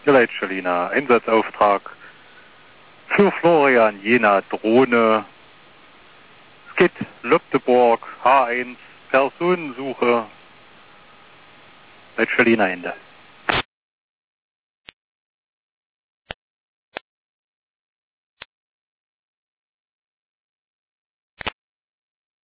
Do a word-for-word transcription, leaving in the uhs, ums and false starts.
Leitschelina, Einsatzauftrag für Florian Jena Drohne. Skit, Lübdeborg, H eins, Personensuche. Leitschelina Ende.